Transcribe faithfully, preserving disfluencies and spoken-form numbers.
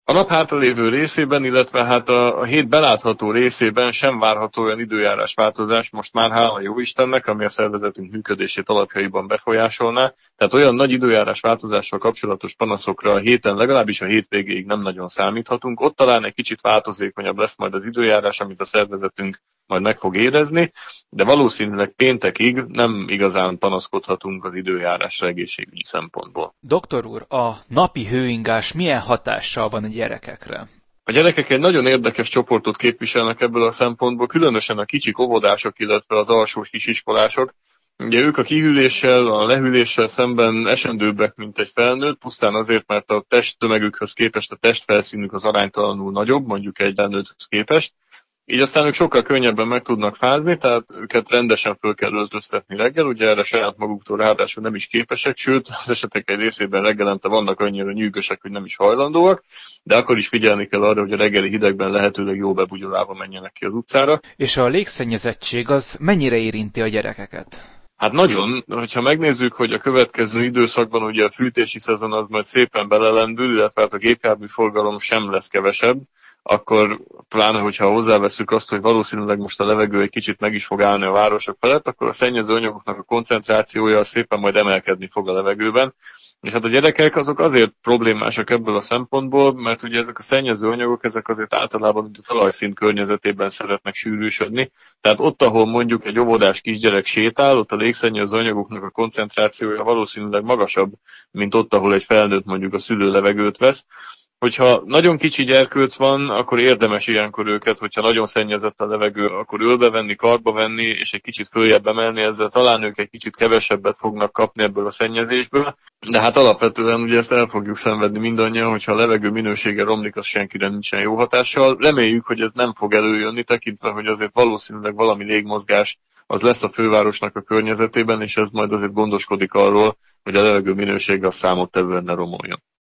A nap hátralévő részében, illetve hát a, a hét belátható részében sem várható olyan időjárás változás, most már hála jó Istennek, ami a szervezetünk működését alapjaiban befolyásolná. Tehát olyan nagy időjárás változással kapcsolatos panaszokra a héten, legalábbis a hétvégéig nem nagyon számíthatunk. Ott talán egy kicsit változékonyabb lesz majd az időjárás, amit a szervezetünk majd meg fog érezni, de valószínűleg péntekig nem igazán panaszkodhatunk az időjárásra egészségügyi szempontból. Doktor úr, a napi hőingás milyen hatással van a gyerekekre? A gyerekek egy nagyon érdekes csoportot képviselnek ebből a szempontból, különösen a kicsik óvodások, illetve az alsós kisiskolások. Ugye ők a kihűléssel, a lehűléssel szemben esendőbbek, mint egy felnőtt, pusztán azért, mert a testtömegükhöz képest a testfelszínük az aránytalanul nagyobb, mondjuk egy felnőtthöz képest. Így aztán ők sokkal könnyebben meg tudnak fázni, tehát őket rendesen föl kell öltöztetni reggel, ugye erre saját maguktól ráadásul nem is képesek, sőt az esetek egy részében reggelente vannak annyira nyűgösek, hogy nem is hajlandóak, de akkor is figyelni kell arra, hogy a reggeli hidegben lehetőleg jó bebugyolálva menjenek ki az utcára. És a légszennyezettség az mennyire érinti a gyerekeket? Hát nagyon, hogyha megnézzük, hogy a következő időszakban ugye a fűtési szezon az majd szépen belelendül, illetve hát a gépjármű forgalom sem lesz kevesebb, akkor pláne, hogyha hozzáveszünk azt, hogy valószínűleg most a levegő egy kicsit meg is fog állni a városok felett, akkor a szennyező anyagoknak a koncentrációja szépen majd emelkedni fog a levegőben. És hát a gyerekek azok azért problémásak ebből a szempontból, mert ugye ezek a szennyező anyagok, ezek azért általában a talajszint környezetében szeretnek sűrűsödni. Tehát ott, ahol mondjuk egy óvodás kisgyerek sétál, ott a légszennyező anyagoknak a koncentrációja valószínűleg magasabb, mint ott, ahol egy felnőtt mondjuk a szülő levegőt vesz. Hogyha nagyon kicsi gyerkőc van, akkor érdemes ilyenkor őket, hogyha nagyon szennyezett a levegő, akkor ölbe venni, karba venni, és egy kicsit följebb emelni, ezzel talán ők egy kicsit kevesebbet fognak kapni ebből a szennyezésből. De hát alapvetően ugye ezt el fogjuk szenvedni mindannyian, hogyha a levegő minősége romlik, az senkire nincsen jó hatással. Reméljük, hogy ez nem fog előjönni, tekintve, hogy azért valószínűleg valami légmozgás az lesz a fővárosnak a környezetében, és ez majd azért gondoskodik arról, hogy a levegő minősége a számottevően ne romoljon.